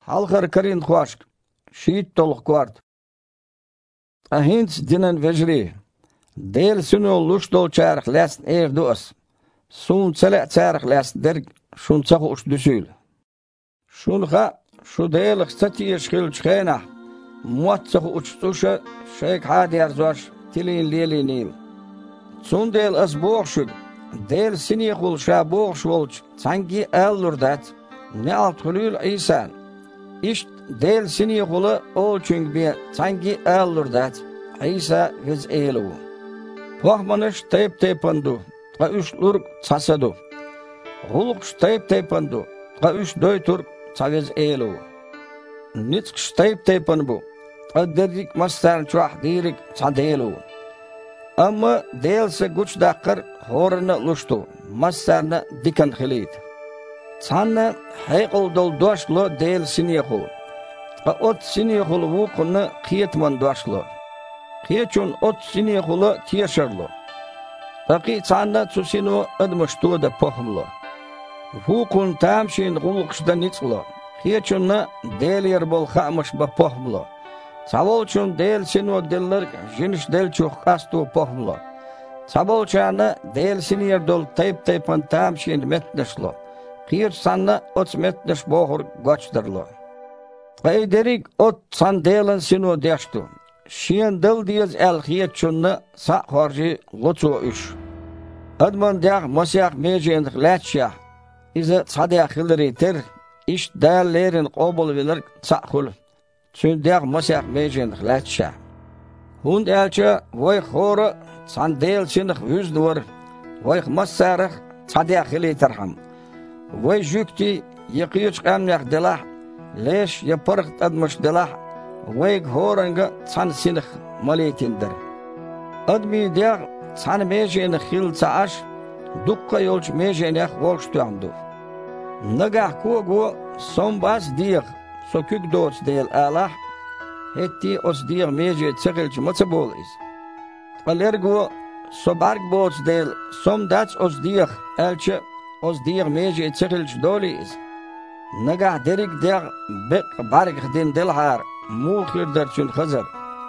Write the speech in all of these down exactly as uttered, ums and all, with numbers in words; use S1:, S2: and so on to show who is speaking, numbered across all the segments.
S1: Halkar karin xoşk. Şiit toluk kvart. Ahins dinen vejri. Del sunu luş dol çarık lesn er duas. Sun çele çarık lesn der şun çakı uç düsül. Şunha şu delik statiye şkil çkena. Muat çakı uç tuşa şeyk hadi arzoş tilin lili nil. Sun del as boğşud. Del sini kul şa boğş volç. Sanki ellurdat. Ne alt hulül İsan. İşt del sini kulu ol çünkü bir sanki ellurdat. İsa viz elu. Pohmanış tayip taypandu. Ta üç lurk çasadu. Huluk tayip taypandu. Ta üç doytur çaviz elu. Nitsk tayip taypan bu. Ta derdik mastar çuah dirik çadelu. Ama değilse güç dakar horunu luştu. Mastarını dikan hilit. Sana haykul dol doşlu değil siniyakul. Ta ot siniyakul vukunu kiyetman doşlu. Kiyetçun ot siniyakulu tiyeşarlu. Taki sana tsusinu admıştu da pohumlu. Vukun tamşin gulukşda nitslu. Kiyetçunna değil yer bol xamış ba pohumlu. Savolçun del sinu diller jiniş del çok kastu pohumlu. Savolçanı del sinir dol tayip taypan tamşin metneşlu. Kiyet sanna ot metneş bohur goçdırlı. Qayderik ot san delen sinu deştu. Şiyen del diyez el kiyetçunna sa horji lotu üş. Adman diyaq masiyaq mejendik latşah. İze sadiyaq hilri ter. İş değerlerin qobul velir sa hul. Çün diyaq masiyaq mejendik latşah. Hund elçe voy xora san del sinik yüz duvar. Voy masarıq sadiyaq hili terham. Voy jükti yıkıyıç qamyaq dilah. Leş yaparıq admış dilah. Voy xoranga san sinik maliyetindir. Admi diyaq san mejeni xil saaş. Dukka yolç mejenek volştuandu. Nagah kogu sombas diyaq. Sokük doç değil Allah. Hetti os diyaq meje çıqılç mısı boliz. Alergo sobarg boç değil. Somdaç os diyaq elçe os diyaq meje çıqılç doliz. Nagah derik diyaq bek barg din dilhar. Muhir derçün xızır.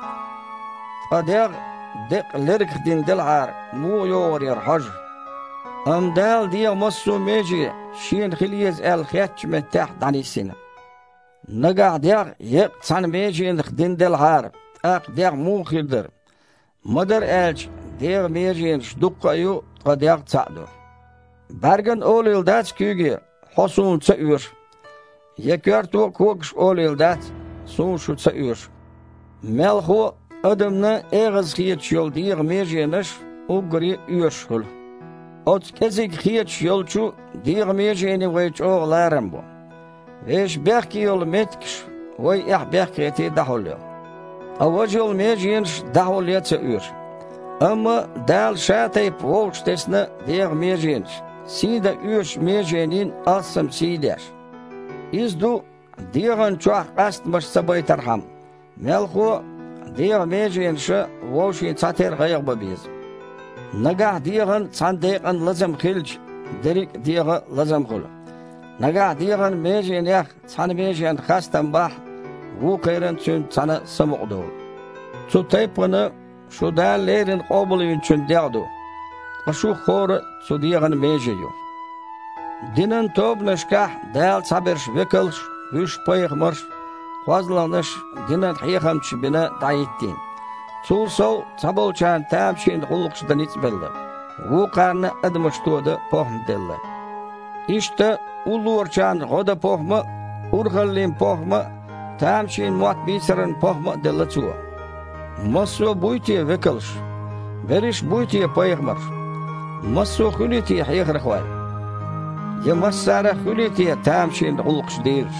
S1: Adiyaq dek lirik din dilhar. Mu yor yer haj. Amdal diyaq masu meje. Şiyen xiliyez el xiyatç mettah danisini. Nagah diyaq yek san mejenik din dilhar. Ak diyaq muhirdir. Madar elç diyaq mejen şdukkayu diyaq çağdu. Bargan ol ildaç küge hosun çağır. Yekörtu kokş ol ildaç sun şu çağır. Melhu adamna eğiz xiyatç yol diyaq mejeniş ugri üyeşhul. Ot kezik xiyatç yolçu diyaq mejeni vayç oğlarım bu. Veş belki yol metkş, vay eh belki eti dahulyo. Avacı yol meciyinş dahulyo çağır. Ama dal şatayıp volç tesne diyag meciyinş. Sida üş meciyinin asım sider. İzdu diyagan çoğak astmış sabay tarham. Melhu diyag meciyinşi volçin çater gayag babiz. Nagah diyagan sandayan lazım khilç, derik diyaga lazım khul. Nagah diyagan mejen yak, sana mejen khastan bah, bu kayran çün sana samuqdu. Şu taypını, şu dağlerin qobulun çün diyadu. Şu xore, şu diyagan mejeyo. Dinin tobnışkah, dal sabirş vekilş, hüş payıqmırş, xazlanış, dinin hiyxamç bina dayittin. Çul sol, sabolçan tamşin qulluqşıdan içbeldi. Bu qarni admıştuğdu pohmdelli. İşte ulurçan goda pohma, urgallin pohma, tamşin muat bisirin pohma della çuva. Maso buytiye vekilş, veriş buytiye payıqmır. Maso xülitiye hiyxrıqvay. Ya masara xülitiye tamşin qulluqş deyirş.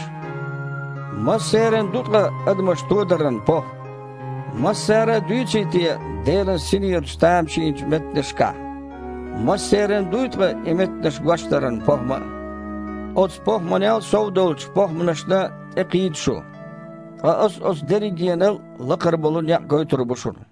S1: Masarin dutqa admıştuğdurin poh. Masara duyçitiye derin sinir tamşin metnişka. Masarin duytqa emetniş guaştarin pohma. Ots pohmanel sovdolç pohmanışna eqid şu. Os os derigiyenel laqır bolun yak götür buşur.